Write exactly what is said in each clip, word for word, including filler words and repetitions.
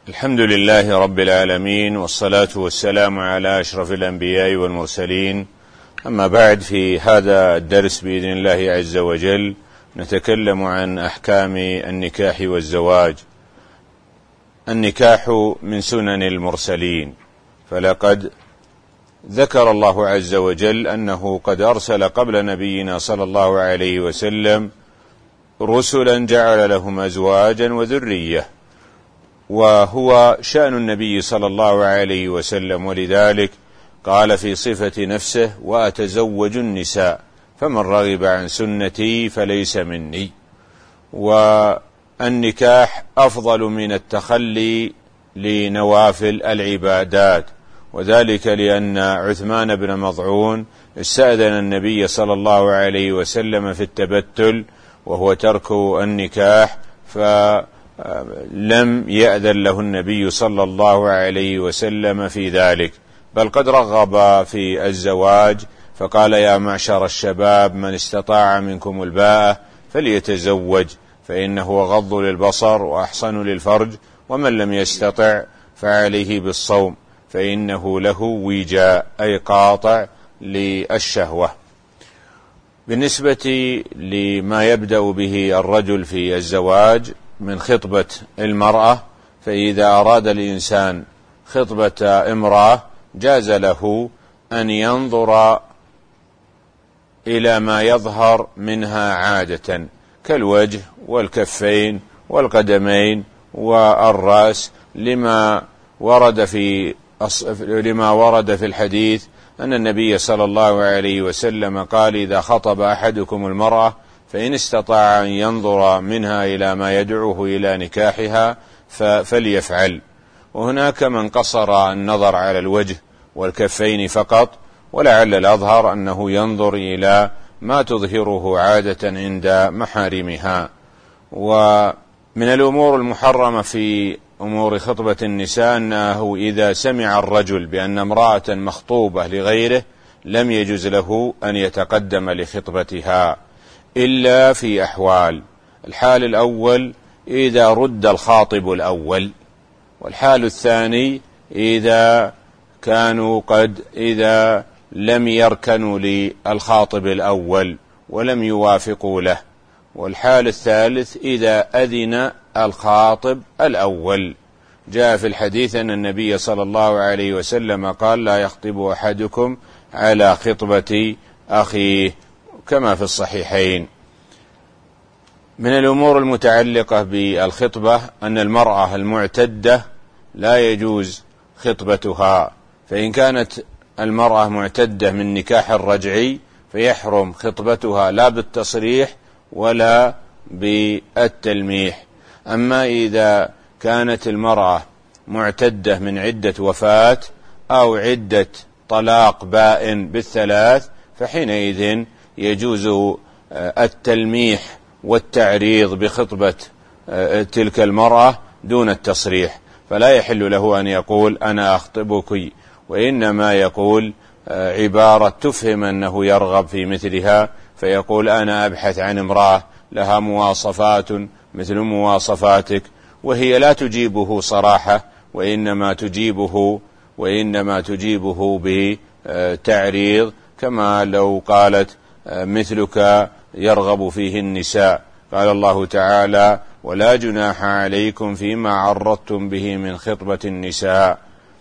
الحمد لله رب العالمين، والصلاة والسلام على أشرف الأنبياء والمرسلين. أما بعد، في هذا الدرس بإذن الله عز وجل نتكلم عن أحكام النكاح والزواج. النكاح من سنن المرسلين، فلقد ذكر الله عز وجل أنه قد أرسل قبل نبينا صلى الله عليه وسلم رسلا جعل لهم أزواجا وذرية، وهو شأن النبي صلى الله عليه وسلم، ولذلك قال في صفة نفسه: وأتزوج النساء فمن رغب عن سنتي فليس مني. والنكاح أفضل من التخلي لنوافل العبادات، وذلك لأن عثمان بن مظعون استأذن النبي صلى الله عليه وسلم في التبتل وهو ترك النكاح، فلم يأذن له النبي صلى الله عليه وسلم في ذلك، بل قد رغب في الزواج فقال: يا معشر الشباب من استطاع منكم الباءة فليتزوج، فإنه غض للبصر وأحصن للفرج، ومن لم يستطع فعليه بالصوم فإنه له وجاء، أي قاطع للشهوة. بالنسبة لما يبدأ به الرجل في الزواج من خطبة المرأة، فإذا أراد الإنسان خطبة امرأة جاز له أن ينظر إلى ما يظهر منها عادة كالوجه والكفين والقدمين والرأس، لما ورد في لما ورد في الحديث أن النبي صلى الله عليه وسلم قال: إذا خطب أحدكم المرأة فإن استطاع أن ينظر منها إلى ما يدعوه إلى نكاحها فليفعل. وهناك من قصر النظر على الوجه والكفين فقط، ولعل الأظهر أنه ينظر إلى ما تظهره عادة عند محارمها. ومن الأمور المحرمة في أمور خطبة النساء أنه إذا سمع الرجل بأن امرأة مخطوبة لغيره لم يجوز له أن يتقدم لخطبتها إلا في أحوال: الحال الأول إذا رد الخاطب الأول، والحال الثاني إذا كانوا قد إذا لم يركنوا للخاطب الأول ولم يوافقوا له، والحال الثالث إذا أذن الخاطب الأول. جاء في الحديث أن النبي صلى الله عليه وسلم قال: لا يخطب أحدكم على خطبة أخيه، كما في الصحيحين. من الأمور المتعلقة بالخطبة أن المرأة المعتدة لا يجوز خطبتها، فإن كانت المرأة معتدة من نكاح الرجعي فيحرم خطبتها لا بالتصريح ولا بالتلميح. أما إذا كانت المرأة معتدة من عدة وفاة أو عدة طلاق بائن بالثلاث فحينئذ يجوز التلميح والتعريض بخطبة تلك المرأة دون التصريح، فلا يحل له أن يقول: أنا أخطبك، وإنما يقول عبارة تفهم أنه يرغب في مثلها، فيقول: أنا أبحث عن امرأة لها مواصفات مثل مواصفاتك، وهي لا تجيبه صراحة، وإنما تجيبه وإنما تجيبه بتعريض، كما لو قالت: مثلك يرغب فيه النساء. قال الله تعالى: ولا جناح عليكم فيما عرضتم به من خطبة النساء.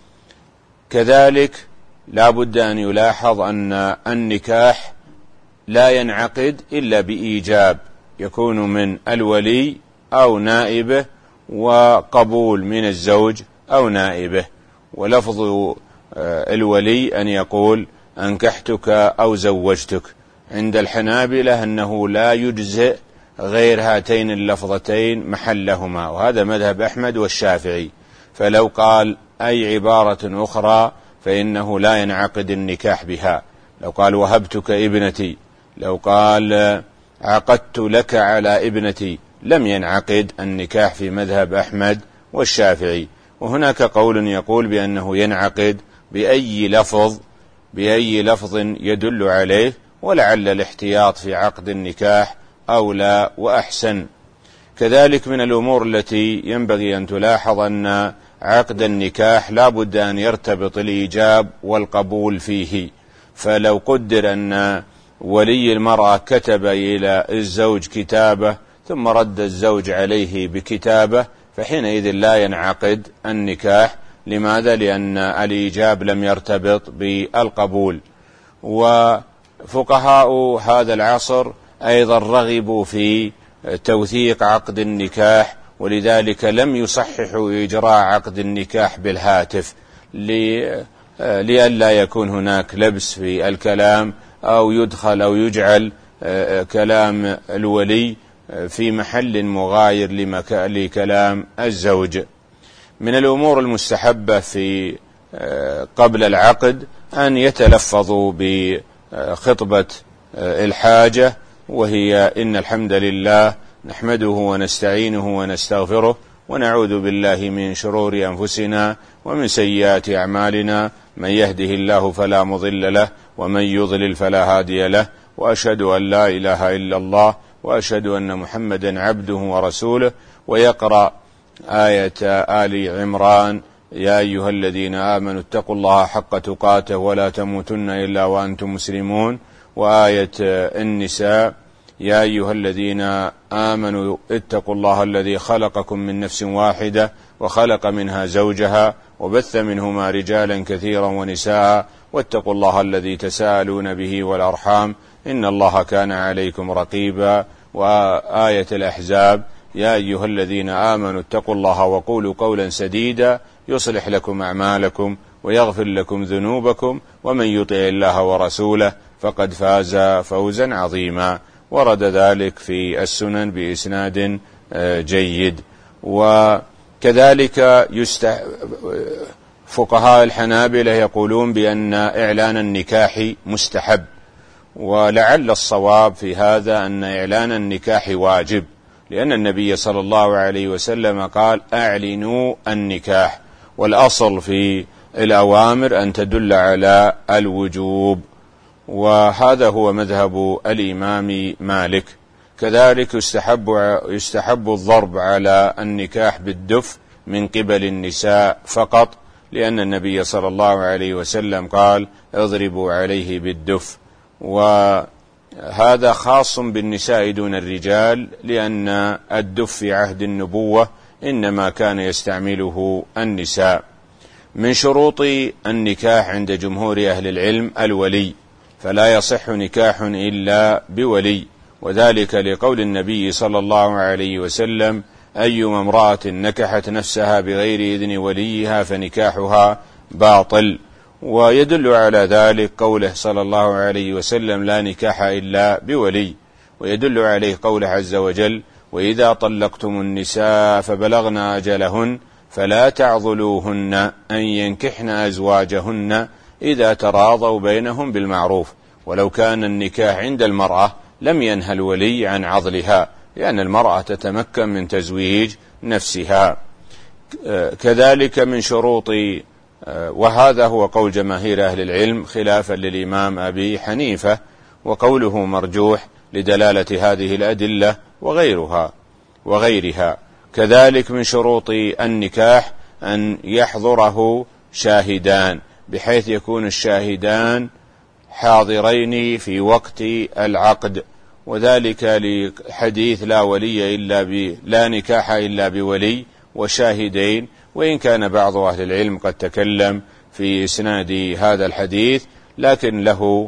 كذلك لا بد أن يلاحظ أن النكاح لا ينعقد إلا بإيجاب، يكون من الولي أو نائبه، وقبول من الزوج أو نائبه. ولفظ الولي أن يقول: أنكحتك أو زوجتك. عند الحنابلة أنه لا يجزئ غير هاتين اللفظتين محلهما، وهذا مذهب أحمد والشافعي. فلو قال أي عبارة أخرى فإنه لا ينعقد النكاح بها. لو قال: وهبتك ابنتي، لو قال: عقدت لك على ابنتي، لم ينعقد النكاح في مذهب أحمد والشافعي. وهناك قول يقول بأنه ينعقد بأي لفظ بأي لفظ يدل عليه، ولعل الاحتياط في عقد النكاح أولى وأحسن. كذلك من الأمور التي ينبغي أن تلاحظ أن عقد النكاح لا بد أن يرتبط الإيجاب والقبول فيه. فلو قدر أن ولي المرأة كتب إلى الزوج كتابة ثم رد الزوج عليه بكتابة فحينئذ لا ينعقد النكاح. لماذا؟ لأن الإيجاب لم يرتبط بالقبول. وفقهاء هذا العصر أيضا رغبوا في توثيق عقد النكاح، ولذلك لم يصححوا إجراء عقد النكاح بالهاتف لئلا يكون هناك لبس في الكلام أو يدخل أو يجعل كلام الولي في محل مغاير لكلام الزوج. من الأمور المستحبة في قبل العقد أن يتلفظوا بخطبة الحاجة، وهي إن الحمد لله نحمده ونستعينه ونستغفره ونعوذ بالله من شرور أنفسنا ومن سيئات أعمالنا، من يهده الله فلا مضل له ومن يضلل فلا هادي له، وأشهد أن لا إله إلا الله وأشهد أن محمدا عبده ورسوله. ويقرأ آية آل عمران: يا أيها الذين آمنوا اتقوا الله حق تقاته ولا تموتن إلا وأنتم مسلمون. وآية النساء: يا أيها الذين آمنوا اتقوا الله الذي خلقكم من نفس واحدة وخلق منها زوجها وبث منهما رجالا كثيرا ونساء واتقوا الله الذي تساءلون به والأرحام إن الله كان عليكم رقيبا. وآية الأحزاب: يا أيها الذين آمنوا اتقوا الله وقولوا قولا سديدا يصلح لكم أعمالكم ويغفر لكم ذنوبكم ومن يطع الله ورسوله فقد فاز فوزا عظيما. ورد ذلك في السنن بإسناد جيد. وكذلك يست... فقهاء الحنابلة يقولون بأن إعلان النكاح مستحب، ولعل الصواب في هذا أن إعلان النكاح واجب، لأن النبي صلى الله عليه وسلم قال: أعلنوا النكاح. والأصل في الأوامر أن تدل على الوجوب، وهذا هو مذهب الإمام مالك. كذلك يستحب, يستحب الضرب على النكاح بالدف من قبل النساء فقط، لأن النبي صلى الله عليه وسلم قال: اضربوا عليه بالدف. وهذا خاص بالنساء دون الرجال، لأن الدف في عهد النبوة إنما كان يستعمله النساء. من شروط النكاح عند جمهور أهل العلم الولي، فلا يصح نكاح إلا بولي، وذلك لقول النبي صلى الله عليه وسلم: أيما امرأة نكحت نفسها بغير إذن وليها فنكاحها باطل. ويدل على ذلك قوله صلى الله عليه وسلم: لا نكاح إلا بولي. ويدل عليه قوله عز وجل: وإذا طلقتم النساء فبلغن أجلهن فلا تعضلوهن أن ينكحن أزواجهن إذا تراضوا بينهم بالمعروف. ولو كان النكاح عند المرأة لم ينهى الولي عن عضلها، لأن المرأة تتمكن من تزويج نفسها. كذلك من شروط، وهذا هو قول جماهير أهل العلم خلافا للإمام أبي حنيفة، وقوله مرجوح لدلالة هذه الأدلة وغيرها وغيرها. كذلك من شروط النكاح أن يحضره شاهدان، بحيث يكون الشاهدان حاضرين في وقت العقد، وذلك لحديث لا ولي إلا ب لا نكاح إلا بولي وشاهدين. وإن كان بعض أهل العلم قد تكلم في إسناد هذا الحديث، لكن له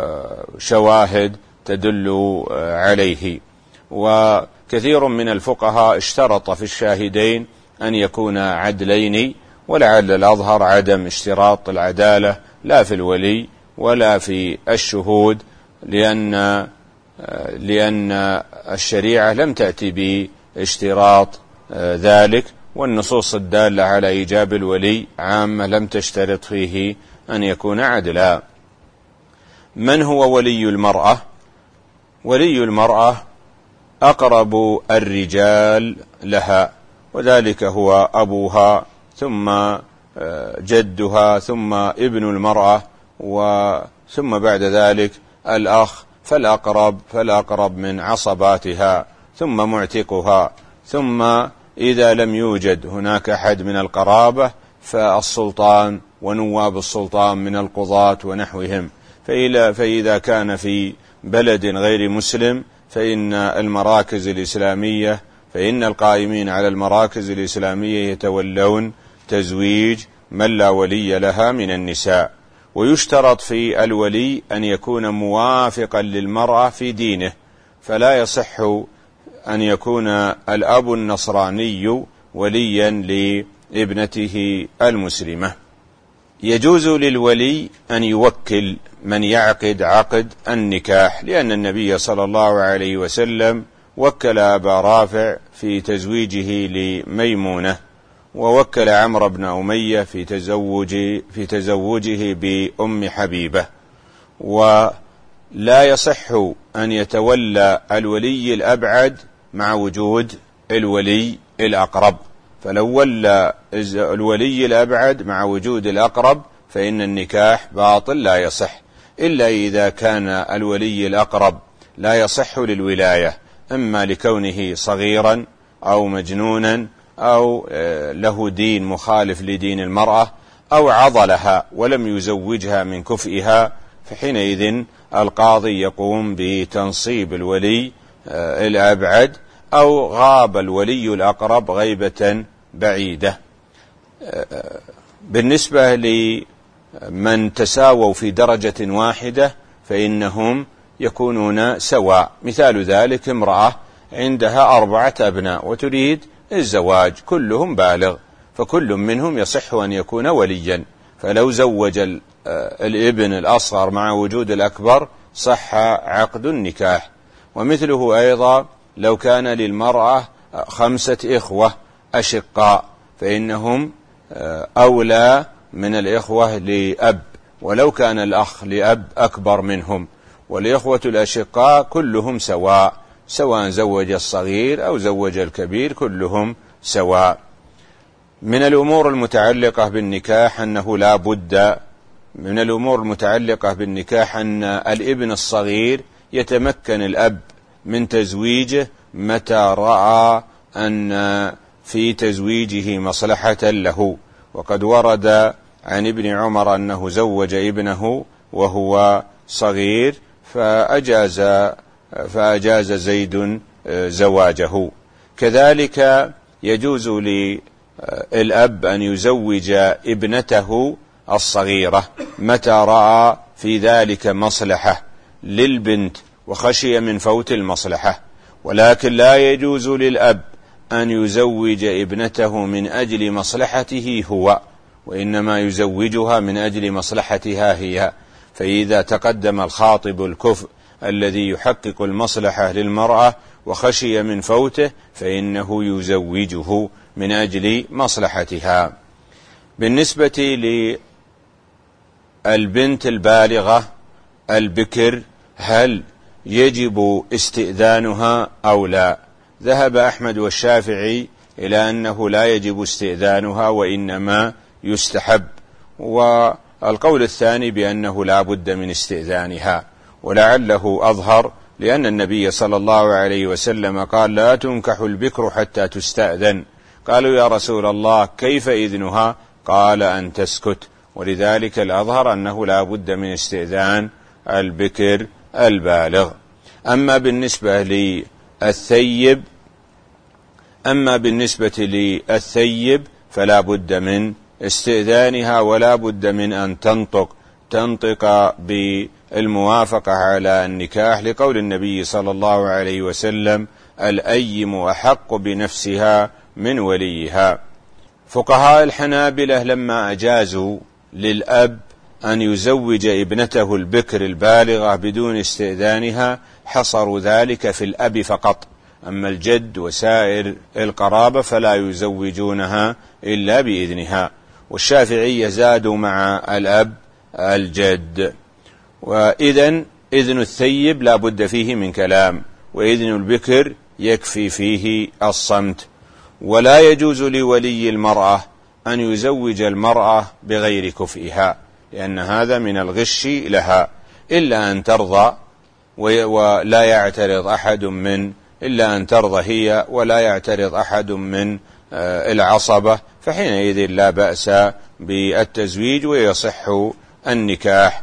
شواهد تدل عليه. وكثير من الفقهاء اشترط في الشاهدين أن يكونا عدلين، ولعل الأظهر عدم اشتراط العدالة لا في الولي ولا في الشهود، لأن لأن الشريعة لم تأتي باشتراط ذلك، والنصوص الدالة على إيجاب الولي عامة لم تشترط فيه أن يكون عدلا. من هو ولي المرأة؟ ولي المرأة أقرب الرجال لها، وذلك هو أبوها ثم جدها ثم ابن المرأة وثم بعد ذلك الأخ، فالأقرب فالأقرب من عصباتها، ثم معتقها، ثم إذا لم يوجد هناك أحد من القرابة فالسلطان ونواب السلطان من القضاة ونحوهم. فإذا كان في بلد غير مسلم فإن المراكز الإسلامية فإن القائمين على المراكز الإسلامية يتولون تزويج من لا ولي لها من النساء. ويشترط في الولي أن يكون موافقا للمرأة في دينه، فلا يصح أن يكون الأب النصراني وليا لابنته المسلمة. يجوز للولي أن يوكل من يعقد عقد النكاح، لأن النبي صلى الله عليه وسلم وكل أبا رافع في تزويجه لميمونة، ووكل عمرو بن أمية في تزوج في تزوجه بأم حبيبة. ولا يصح أن يتولى الولي الأبعد مع وجود الولي الأقرب، فلو ولى الولي الأبعد مع وجود الأقرب فإن النكاح باطل لا يصح، إلا إذا كان الولي الأقرب لا يصح للولاية، إما لكونه صغيرا أو مجنونا أو له دين مخالف لدين المرأة أو عضلها ولم يزوجها من كفئها، فحينئذ القاضي يقوم بتنصيب الولي الأبعد، أو غاب الولي الأقرب غيبة بعيدة. بالنسبة لمن تساووا في درجة واحدة فإنهم يكونون سواء. مثال ذلك امرأة عندها أربعة أبناء وتريد الزواج، كلهم بالغ، فكل منهم يصح أن يكون وليا، فلو زوج الابن الأصغر مع وجود الأكبر صح عقد النكاح. ومثله أيضا لو كان للمرأة خمسة إخوة أشقاء فإنهم أولى من الإخوة لأب، ولو كان الأخ لأب أكبر منهم. والإخوة الأشقاء كلهم سواء، سواء زوج الصغير أو زوج الكبير كلهم سواء. من الأمور المتعلقة بالنكاح أنه لا بد من الأمور المتعلقة بالنكاح أن الابن الصغير يتمكن الأب من تزويجه متى رأى أن في تزويجه مصلحة له. وقد ورد عن ابن عمر أنه زوج ابنه وهو صغير فأجاز فأجاز زيد زواجه. كذلك يجوز للأب أن يزوج ابنته الصغيرة متى رأى في ذلك مصلحة للبنت وخشي من فوت المصلحة، ولكن لا يجوز للأب أن يزوج ابنته من أجل مصلحته هو، وإنما يزوجها من أجل مصلحتها هي. فإذا تقدم الخاطب الكفء الذي يحقق المصلحة للمرأة وخشي من فوته فإنه يزوجه من أجل مصلحتها. بالنسبة للبنت البالغة البكر هل يجب استئذانها أو لا؟ ذهب أحمد والشافعي إلى أنه لا يجب استئذانها وإنما يستحب، والقول الثاني بأنه لا بد من استئذانها، ولعله أظهر لأن النبي صلى الله عليه وسلم قال لا تنكح البكر حتى تستأذن. قالوا يا رسول الله كيف إذنها؟ قال أن تسكت، ولذلك الأظهر أنه لا بد من استئذان البكر البالغ. أما بالنسبة للثيب أما بالنسبة للثيب فلا بد من استئذانها، ولا بد من أن تنطق تنطق بالموافقة على النكاح، لقول النبي صلى الله عليه وسلم الأيم أحق بنفسها من وليها. فقهاء الحنابلة لما أجازوا للأب أن يزوج ابنته البكر البالغة بدون استئذانها حصروا ذلك في الأب فقط، أما الجد وسائر القرابة فلا يزوجونها إلا بإذنها. والشافعية زادوا مع الأب الجد. وإذن إذن الثيب لا بد فيه من كلام، وإذن البكر يكفي فيه الصمت. ولا يجوز لولي المرأة أن يزوج المرأة بغير كفئها، لأن هذا من الغش لها، إلا أن ترضى ولا يعترض أحد من إلا أن ترضى هي ولا يعترض أحد من العصبة، فحينئذ لا بأس بالتزويج ويصح النكاح.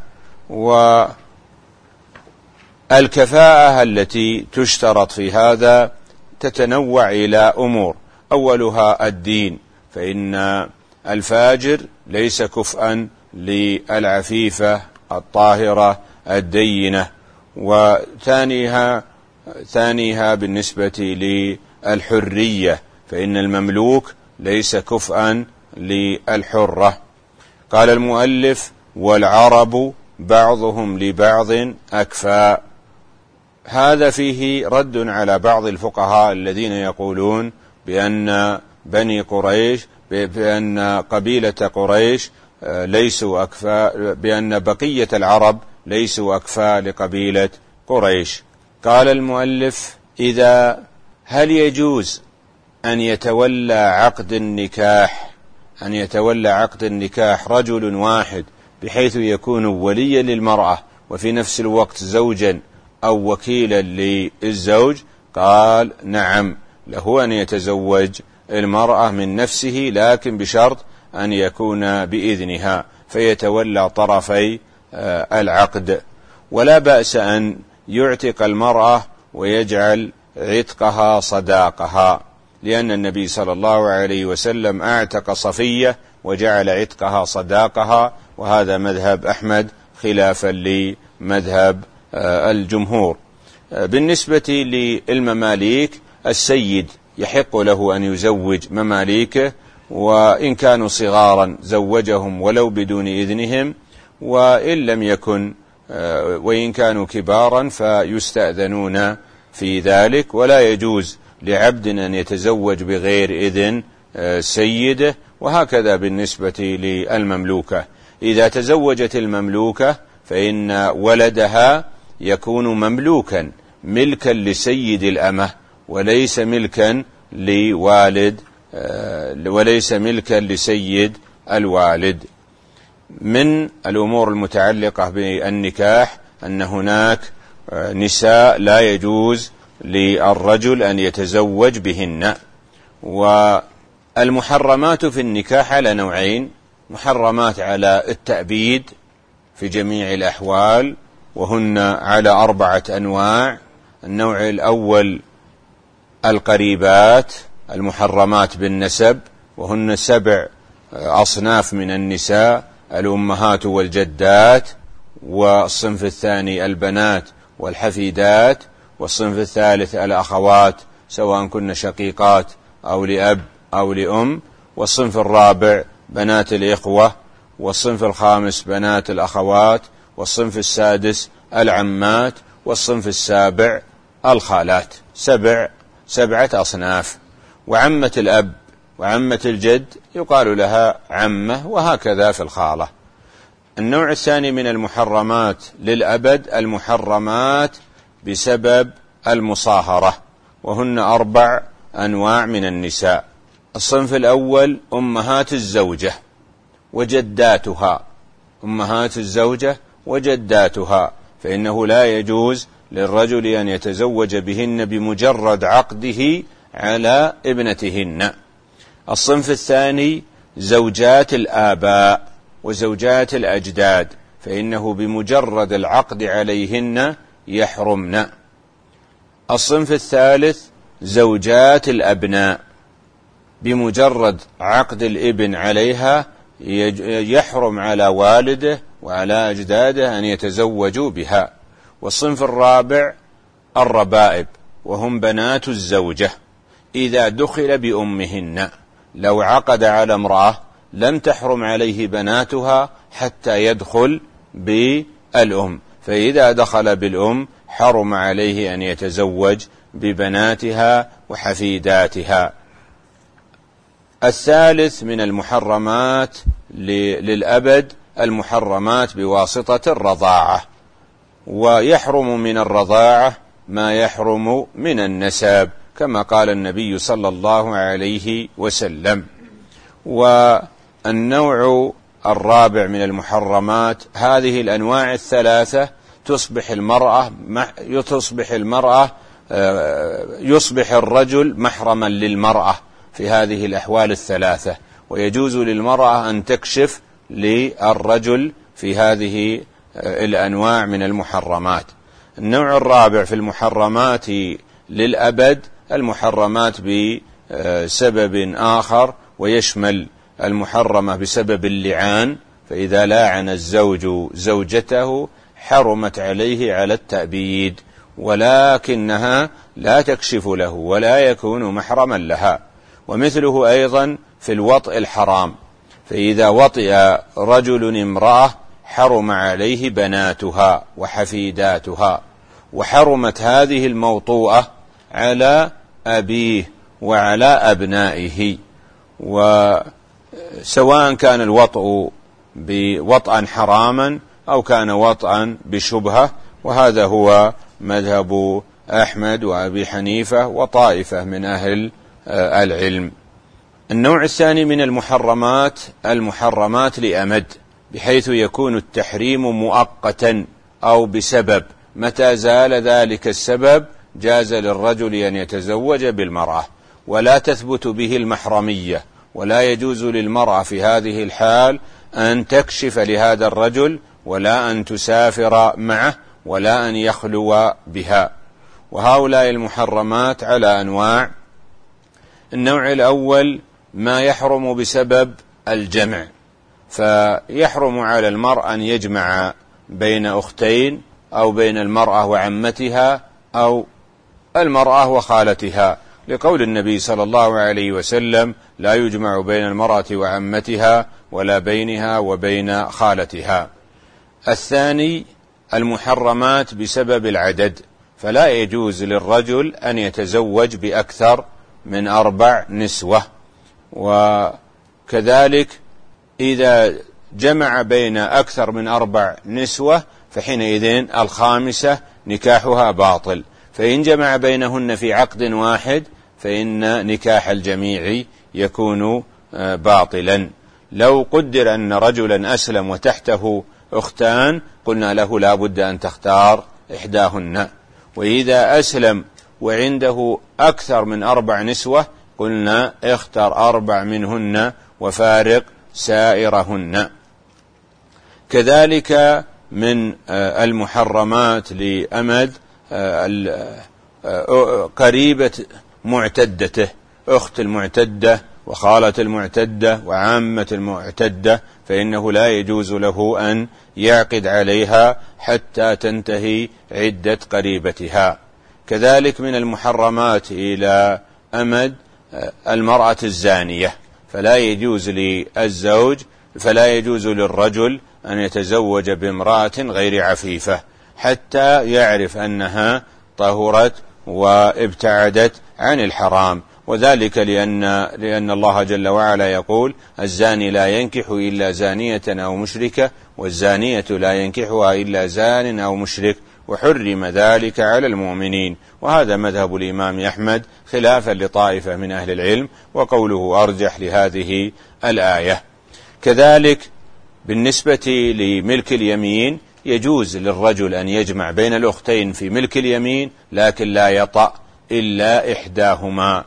والكفاءة التي تشترط في هذا تتنوع إلى أمور، أولها الدين، فإن الفاجر ليس كفءا للعفيفة الطاهرة الدينة. وثانيها ثانيها بالنسبة للحرية، فإن المملوك ليس كفءا للحرة. قال المؤلف: والعرب بعضهم لبعض أكفاء. هذا فيه رد على بعض الفقهاء الذين يقولون بأن بني قريش بأن قبيلة قريش ليسوا أكفاء، بأن بقية العرب ليسوا أكفاء لقبيلة قريش. قال المؤلف: إذا هل يجوز أن يتولى عقد النكاح أن يتولى عقد النكاح رجل واحد بحيث يكون وليا للمرأة وفي نفس الوقت زوجا أو وكيلا للزوج؟ قال: نعم، له أن يتزوج المرأة من نفسه، لكن بشرط أن يكون بإذنها فيتولى طرفي العقد. ولا بأس أن يعتق المرأة ويجعل عتقها صداقها، لأن النبي صلى الله عليه وسلم أعتق صفية وجعل عتقها صداقها، وهذا مذهب أحمد خلافا لمذهب الجمهور. بالنسبة للمماليك، السيد يحق له أن يزوج مماليكه، وإن كانوا صغارا زوجهم ولو بدون إذنهم، وإن لم يكن وإن كانوا كبارا فيستأذنون في ذلك. ولا يجوز لعبد أن يتزوج بغير إذن سيده، وهكذا بالنسبة للمملوكة. إذا تزوجت المملوكة فإن ولدها يكون مملوكا ملكا لسيد الأمة، وليس ملكا لوالد وليس ملكا لسيد الوالد. من الأمور المتعلقة بالنكاح أن هناك نساء لا يجوز للرجل أن يتزوج بهن. والمحرمات في النكاح على نوعين: محرمات على التأبيد في جميع الأحوال، وهن على أربعة أنواع. النوع الأول القريبات المحرمات بالنسب، وهن سبع أصناف من النساء: الأمهات والجدات، والصنف الثاني البنات والحفيدات، والصنف الثالث الأخوات سواء كن شقيقات أو لأب أو لأم، والصنف الرابع بنات الإخوة، والصنف الخامس بنات الأخوات، والصنف السادس العمات، والصنف السابع الخالات. سبع سبعة أصناف. وعمة الأب وعمة الجد يقال لها عمة، وهكذا في الخالة. النوع الثاني من المحرمات للأبد المحرمات بسبب المصاهرة، وهن أربع أنواع من النساء. الصنف الأول أمهات الزوجة وجداتها، أمهات الزوجة وجداتها، فإنه لا يجوز للرجل أن يتزوج بهن بمجرد عقده على ابنتهن. الصنف الثاني زوجات الآباء وزوجات الأجداد، فإنه بمجرد العقد عليهن يحرمن. الصنف الثالث زوجات الأبناء، بمجرد عقد الابن عليها يحرم على والده وعلى أجداده أن يتزوجوا بها. والصنف الرابع الربائب، وهم بنات الزوجة إذا دخل بأمهن. لو عقد على امرأة لم تحرم عليه بناتها حتى يدخل بالأم، فإذا دخل بالأم حرم عليه أن يتزوج ببناتها وحفيداتها. الثالث من المحرمات للأبد المحرمات بواسطة الرضاعة، ويحرم من الرضاعة ما يحرم من النسب، كما قال النبي صلى الله عليه وسلم. والنوع الرابع من المحرمات، هذه الأنواع الثلاثة تصبح المرأة تصبح المرأة يصبح الرجل محرما للمرأة في هذه الأحوال الثلاثة، ويجوز للمرأة أن تكشف للرجل في هذه الأنواع من المحرمات. النوع الرابع في المحرمات للأبد المحرمات بسبب آخر، ويشمل المحرمة بسبب اللعان، فإذا لاعن الزوج زوجته حرمت عليه على التأبيد، ولكنها لا تكشف له ولا يكون محرما لها. ومثله أيضا في الوطء الحرام، فإذا وطئ رجل امرأة حرم عليه بناتها وحفيداتها، وحرمت هذه الموطوءة على أبيه وعلى أبنائه، وسواء كان الوطء بوطئا حراما أو كان وطئا بشبهة، وهذا هو مذهب أحمد وأبي حنيفة وطائفة من أهل العلم. النوع الثاني من المحرمات المحرمات لأمد، بحيث يكون التحريم مؤقتا أو بسبب، متى زال ذلك السبب جاز للرجل أن يتزوج بالمرأة ولا تثبت به المحرمية، ولا يجوز للمرأة في هذه الحال أن تكشف لهذا الرجل ولا أن تسافر معه ولا أن يخلو بها. وهؤلاء المحرمات على أنواع. النوع الأول ما يحرم بسبب الجمع، فيحرم على المرء أن يجمع بين أختين أو بين المرأة وعمتها أو المرأة وخالتها، لقول النبي صلى الله عليه وسلم: لا يجمع بين المرأة وعمتها ولا بينها وبين خالتها. الثاني المحرمات بسبب العدد، فلا يجوز للرجل أن يتزوج بأكثر من أربع نسوة، وكذلك إذا جمع بين أكثر من أربع نسوة فحينئذ الخامسة نكاحها باطل، فإن جمع بينهن في عقد واحد فإن نكاح الجميع يكون باطلا. لو قدر أن رجلا أسلم وتحته أختان قلنا له لا بد أن تختار إحداهن، وإذا أسلم وعنده أكثر من أربع نسوة قلنا اختر أربع منهن وفارق سائرهن. كذلك من المحرمات لأمد قريبة معتدته، أخت المعتدة وخالة المعتدة وعامة المعتدة، فإنه لا يجوز له أن يعقد عليها حتى تنتهي عدة قريبتها. كذلك من المحرمات إلى أمد المرأة الزانية، فلا يجوز للزوج فلا يجوز للرجل أن يتزوج بامرأة غير عفيفة حتى يعرف أنها طهرت وابتعدت عن الحرام، وذلك لأن, لأن الله جل وعلا يقول: الزاني لا ينكح إلا زانية أو مشركة، والزانية لا ينكحها إلا زان أو مشرك، وحرم ذلك على المؤمنين. وهذا مذهب الإمام أحمد خلافا لطائفة من أهل العلم، وقوله أرجح لهذه الآية. كذلك بالنسبة لملك اليمين يجوز للرجل أن يجمع بين الأختين في ملك اليمين، لكن لا يطأ إلا إحداهما.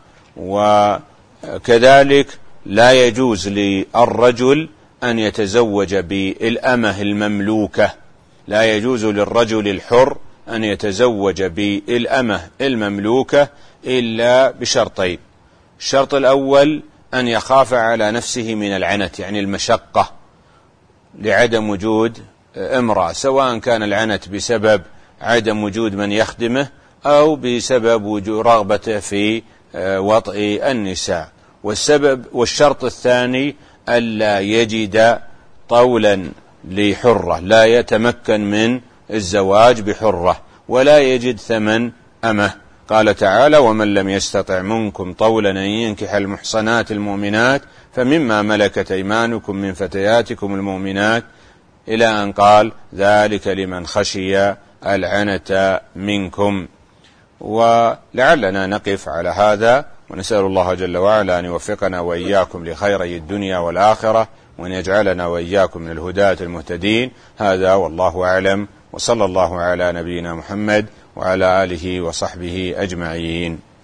وكذلك لا يجوز للرجل أن يتزوج بالأمة المملوكة، لا يجوز للرجل الحر أن يتزوج بالأمة المملوكة إلا بشرطين. الشرط الأول أن يخاف على نفسه من العنت، يعني المشقة لعدم وجود امرأة، سواء كان العنت بسبب عدم وجود من يخدمه أو بسبب وجود رغبته في وطئ النساء. والسبب والشرط الثاني ألا يجد طولا لحرة، لا يتمكن من الزواج بحرة ولا يجد ثمن أمه. قال تعالى: ومن لم يستطع منكم طولا أن ينكح المحصنات المؤمنات فمما ملكت أيمانكم من فتياتكم المؤمنات، إلى أن قال: ذلك لمن خشي العنة منكم. ولعلنا نقف على هذا، ونسأل الله جل وعلا أن يوفقنا وإياكم لخيري الدنيا والآخرة، وأن يجعلنا وإياكم من الهداة المهتدين. هذا والله أعلم، وصلى الله على نبينا محمد وعلى آله وصحبه أجمعين.